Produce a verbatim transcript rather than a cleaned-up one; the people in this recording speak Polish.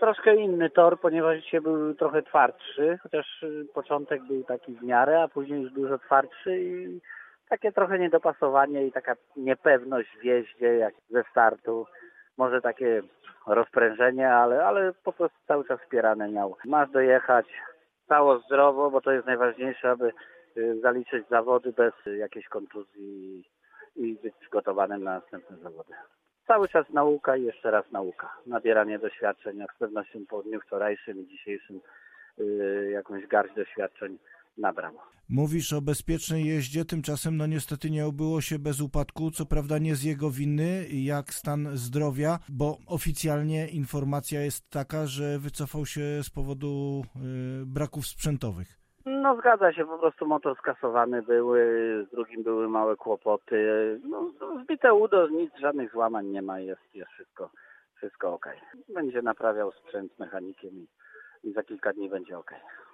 troszkę inny tor, ponieważ dzisiaj był trochę twardszy, chociaż początek był taki w miarę, a później już dużo twardszy i takie trochę niedopasowanie i taka niepewność w jeździe jak ze startu. Może takie rozprężenie, ale, ale po prostu cały czas wspierane miał. Masz dojechać cało zdrowo, bo to jest najważniejsze, aby zaliczyć zawody bez jakiejś kontuzji i być przygotowanym na następne zawody. Cały czas nauka i jeszcze raz nauka. Nabieranie doświadczeń, jak z pewnością po dniu wczorajszym i dzisiejszym yy, jakąś garść doświadczeń nabram. Mówisz o bezpiecznej jeździe, tymczasem no niestety nie obyło się bez upadku, co prawda nie z jego winy, jak stan zdrowia, bo oficjalnie informacja jest taka, że wycofał się z powodu yy, braków sprzętowych. No zgadza się, po prostu motor skasowany były, z drugim były małe kłopoty. No, zbite udo, nic, żadnych złamań nie ma, jest, jest wszystko, wszystko okej. Będzie naprawiał sprzęt z mechanikiem i, i za kilka dni będzie okej.